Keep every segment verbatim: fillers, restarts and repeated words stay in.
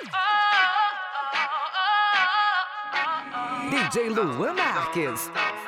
D J Luan Marques.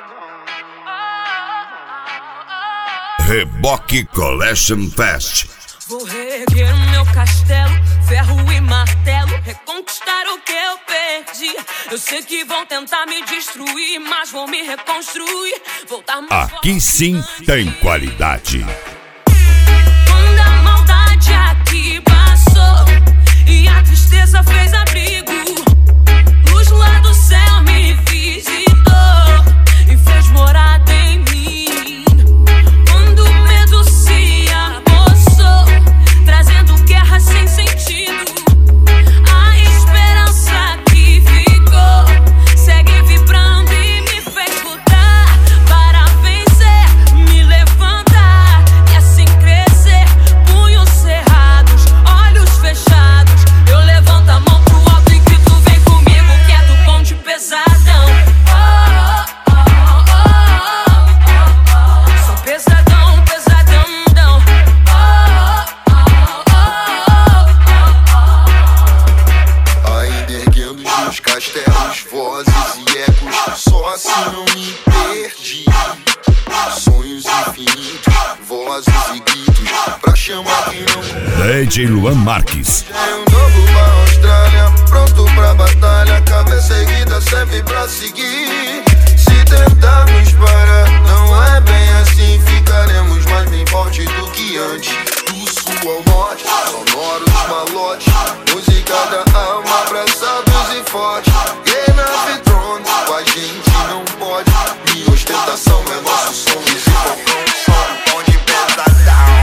Reboque Collection Fest. Vou reerguer o meu castelo, ferro e martelo, reconquistar o que eu perdi. Eu sei que vão tentar me destruir, mas vou me reconstruir. Voltar mais Aqui forte. sim tem qualidade. Quando a maldade aqui passou e a tristeza fez abrigo, luz lá do céu me visitou e fez morada em mim. Quando o medo se apossou, trazendo guerra sem sentido, a esperança que ficou segue vibrando e me fez lutar para vencer, me levantar e assim crescer. Punhos cerrados, olhos fechados, eu levanto a mão pro alto e grito: vem comigo que é do bonde pesadão. Oh, oh, oh, oh, oh, oh. Sou pesadão, pesadão, não. Oh, oh, oh, oh, oh. Ainda erguendo os meus castelos, vozes e ecos, só assim não me perdi. Sonhos infinitos, vozes e gritos, pra chamar quem não. D J Luan Marques. Tenho um novo pra Austrália, pronto pra batalha, cabeça erguida serve pra seguir. Se tentarmos parar, não é bem assim, ficaremos mais bem forte do que antes. Do sul ao norte, sonoros malotes, música da alma, abraçados e fortes. Game of Thrones, com a gente não pode, minha ostentação é nosso som. Esse popão som, bonde pesadão.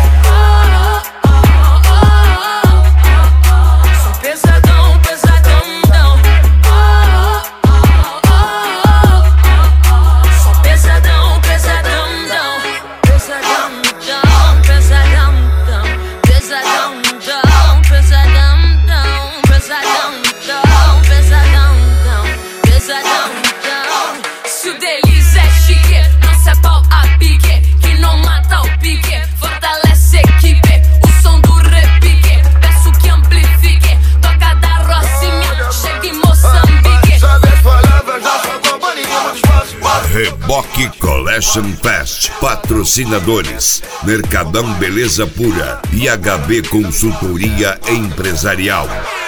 Sou pesadão, pesadão, não. Sou pesadão, pesadão, não. Pesadão, não. Pesadão, não. Pesadão, não. Pesadão, não. Pesadão, não. Pesadão, não. Pesadão, não. Se o deles é chique, não se é pau a pique, que não mata o pique, fortalece a equipe. O som do repique, peço que amplifique. Toca da Rocinha, chega em Moçambique. Sabe as palavras da sua companhia, dos passos. Reboque Collection Fest. Patrocinadores: Mercadão Beleza Pura e H B Consultoria Empresarial.